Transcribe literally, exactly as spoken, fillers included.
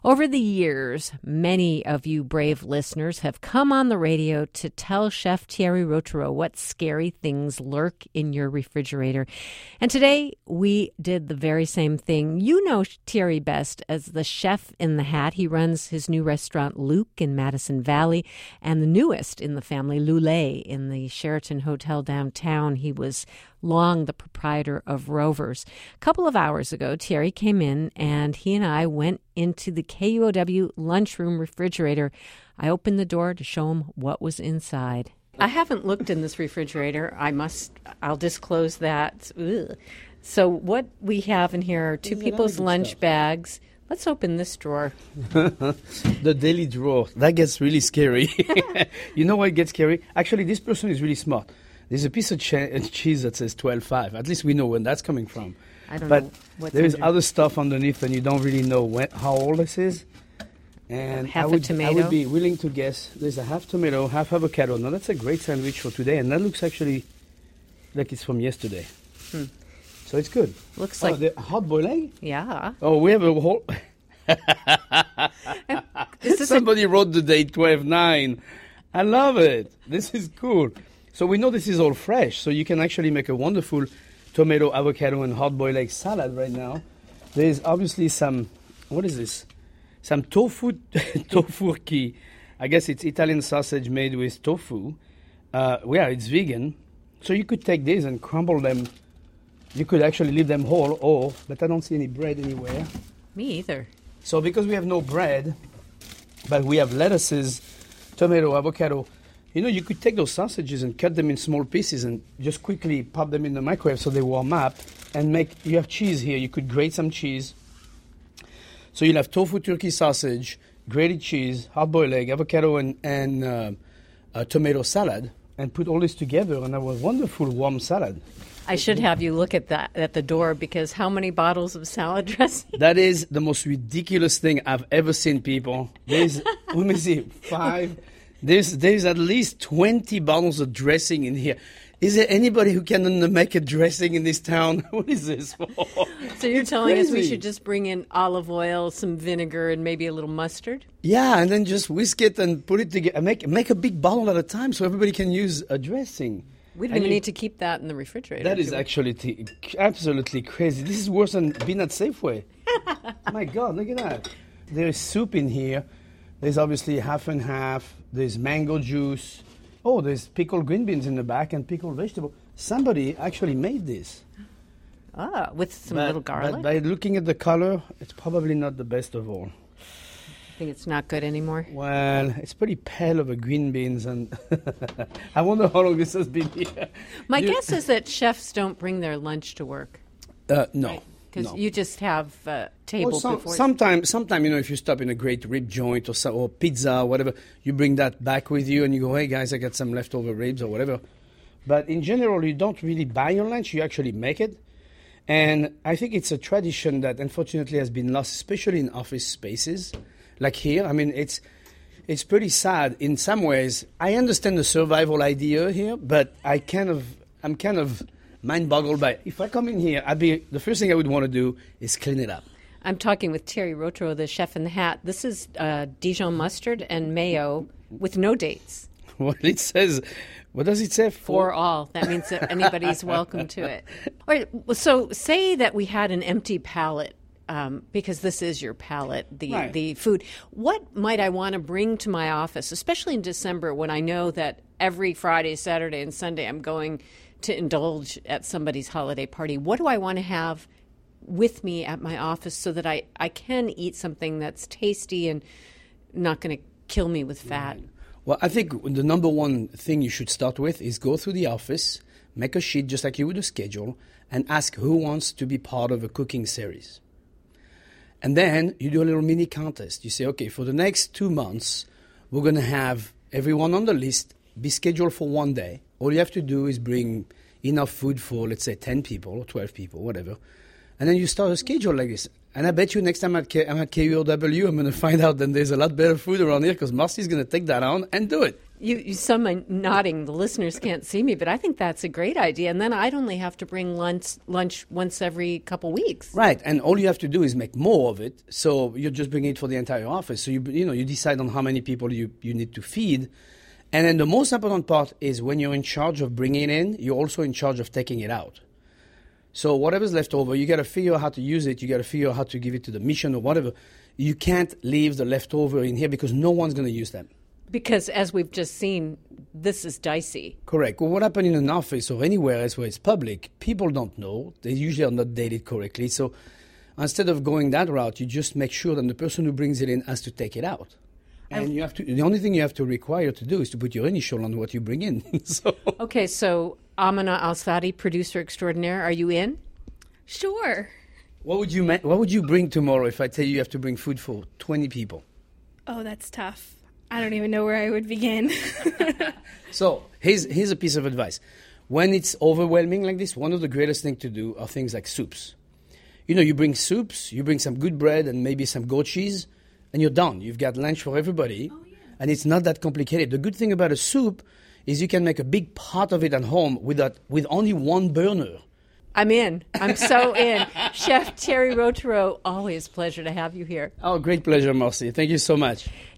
Over the years, many of you brave listeners have come on the radio to tell Chef Thierry Rautureau what scary things lurk in your refrigerator. And today, we did the very same thing. You know Thierry best as the chef in the hat. He runs his new restaurant, Luke, in Madison Valley, and the newest in the family, Lulé, in the Sheraton Hotel downtown. He was long the proprietor of Rovers. A couple of hours ago, Thierry came in and he and I went into the K U O W lunchroom refrigerator. I opened the door to show him what was inside. I haven't looked in this refrigerator. I must, I'll disclose that. Ugh. So what we have in here are two people's lunch stuff. bags. Let's open this drawer. The daily drawer. That gets really scary. You know why it gets scary? Actually, this person is really smart. There's a piece of che- cheese that says twelve five. At least we know where that's coming from. I don't but know what's there is under. other stuff underneath, and you don't really know when, how old this is. And half I would, a tomato. I would be willing to guess there's a half tomato, half avocado. Now that's a great sandwich for today, and that looks actually like it's from yesterday. Hmm. So it's good. Looks oh, like the hard boiled egg. Yeah. Oh, we have a whole. Somebody a... wrote the date twelve nine. I love it. This is cool. So we know this is all fresh, so you can actually make a wonderful tomato, avocado, and hard-boiled egg salad right now. There's obviously some, what is this? Some tofu, tofurkey. I guess it's Italian sausage made with tofu. Uh, yeah, it's vegan. So you could take these and crumble them. You could actually leave them whole, or, but I don't see any bread anywhere. Me either. So because we have no bread, but we have lettuces, tomato, avocado, you know, you could take those sausages and cut them in small pieces and just quickly pop them in the microwave so they warm up and make, you have cheese here. You could grate some cheese. So you'll have tofu turkey sausage, grated cheese, hard-boiled egg, avocado, and, and uh, a tomato salad, and put all this together and have a wonderful warm salad. I should have you look at that at the door, because how many bottles of salad dressing? That is the most ridiculous thing I've ever seen, people. There's, let me see, five... There's there's at least twenty bottles of dressing in here. Is there anybody who can make a dressing in this town? What is this for? So you're It's telling crazy. us we should just bring in olive oil, some vinegar, and maybe a little mustard? Yeah, and then just whisk it and put it together. Make make a big bottle at a time so everybody can use a dressing. We don't And even you- need to keep that in the refrigerator. That is do we? actually t- absolutely crazy. This is worse than being at Safeway. My God, look at that. There's soup in here. There's obviously half and half. There's mango juice. Oh, there's pickled green beans in the back and pickled vegetable. Somebody actually made this. Ah, with some But- little garlic. But by looking at the color, it's probably not the best of all. I think it's not good anymore. Well, it's pretty pale over green beans, and I wonder how long this has been here. My You- guess is that chefs don't bring their lunch to work. Uh, no. Because no. you just have a table Well, some, before. sometime, sometime, you know, if you stop in a great rib joint or, so, or pizza or whatever, you bring that back with you and you go, hey, guys, I got some leftover ribs or whatever. But in general, you don't really buy your lunch. You actually make it. And I think it's a tradition that unfortunately has been lost, especially in office spaces like here. I mean, it's it's pretty sad in some ways. I understand the survival idea here, but I kind of, I'm kind of mind boggled by it. If I come in here, I'd be the first thing I would want to do is clean it up. I'm talking with Thierry Rautureau, the chef in the hat. This is uh, Dijon mustard and mayo with no dates. Well, it says, what does it say? For all. That means that anybody's welcome to it. All right, well, so say that we had an empty palate, um, because this is your palate, the, Right. the food. What might I want to bring to my office, especially in December when I know that every Friday, Saturday, and Sunday I'm going to indulge at somebody's holiday party? What do I want to have with me at my office so that I, I can eat something that's tasty and not going to kill me with fat? Well, I think the number one thing you should start with is go through the office, make a sheet just like you would a schedule, and ask who wants to be part of a cooking series. And then you do a little mini contest. You say, okay, for the next two months, we're going to have everyone on the list be scheduled for one day. All you have to do is bring enough food for, let's say, ten people or twelve people, whatever. And then you start a schedule like this. And I bet you next time at K- I'm at K U O W, I'm going to find out that there's a lot better food around here because Marcy's going to take that on and do it. You, you some are nodding. The listeners can't see me, but I think that's a great idea. And then I'd only have to bring lunch lunch once every couple weeks. Right, and all you have to do is make more of it. So you're just bringing it for the entire office. So you you know you decide on how many people you, you need to feed. And then the most important part is when you're in charge of bringing it in, you're also in charge of taking it out. So whatever's left over, you got to figure out how to use it. You got to figure out how to give it to the mission or whatever. You can't leave the leftover in here because no one's going to use them. Because as we've just seen, this is dicey. Correct. Well, what happened in an office or anywhere else where it's public, people don't know. They usually are not dated correctly. So instead of going that route, you just make sure that the person who brings it in has to take it out. And I've, you have to. The only thing you have to require to do is to put your initial on what you bring in. so. Okay, so Amina Al-Sadi, producer extraordinaire, are you in? Sure. What would you ma- What would you bring tomorrow if I tell you you have to bring food for twenty people? Oh, that's tough. I don't even know where I would begin. So here's here's a piece of advice. When it's overwhelming like this, one of the greatest things to do are things like soups. You know, you bring soups, you bring some good bread and maybe some goat cheese, and you're done. You've got lunch for everybody, oh, yeah. And it's not that complicated. The good thing about a soup is you can make a big pot of it at home with, that, with only one burner. I'm in. I'm so in. Chef Thierry Rautureau, always a pleasure to have you here. Oh, great pleasure, Marcy. Thank you so much.